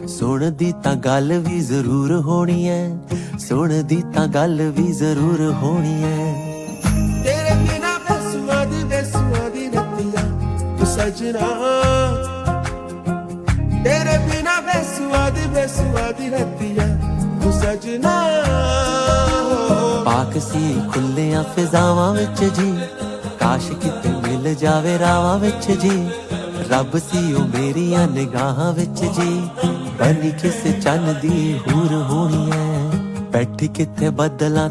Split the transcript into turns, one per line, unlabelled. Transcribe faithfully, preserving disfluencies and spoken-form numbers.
ਸੁਣਦੀ ਤਾਂ ਗੱਲ ਵੀ ਜ਼ਰੂਰ ਹੋਣੀ ਐ, ਸੁਣਦੀ ਤਾਂ ਗੱਲ ਵੀ ਜ਼ਰੂਰ ਹੋਣੀ ਐ।
ਤੇਰੇ ਬਿਨਾ ਬੇਸੁਆ ਦੀ ਬੇਸੁਆ ਦੀ ਰਤੀਆਂ ਤੂੰ ਸਜਣਾ, ਤੇਰੇ ਬਿਨਾ ਬੇਸੁਆ ਦੀ ਬੇਸੁਆ ਦੀ ਰਤੀਆਂ ਤੂੰ ਸਜਣਾ।
ਪਾਕ ਸੀ ਖੁੱਲਿਆਂ ਫਿਜ਼ਾਵਾਂ ਵਿੱਚ ਜੀ, ਕਾਸ਼ ਕਿਤੇ ਮਿਲ ਜਾਵੇ ਰਾਵਾਂ ਵਿੱਚ ਜੀ। ਰੱਬ ਸੀ ਉਹ ਮੇਰੀਆਂ ਨਿਗਾਹਾਂ ਵਿੱਚ ਜੀ, ਬਣੀ ਕਿਸੇ ਚੰਨ ਦੀ ਹੂਰ ਹੋਣੀ ਐ। ਬੈਠੀ ਕਿਤੇ ਬੱਦਲਾਂ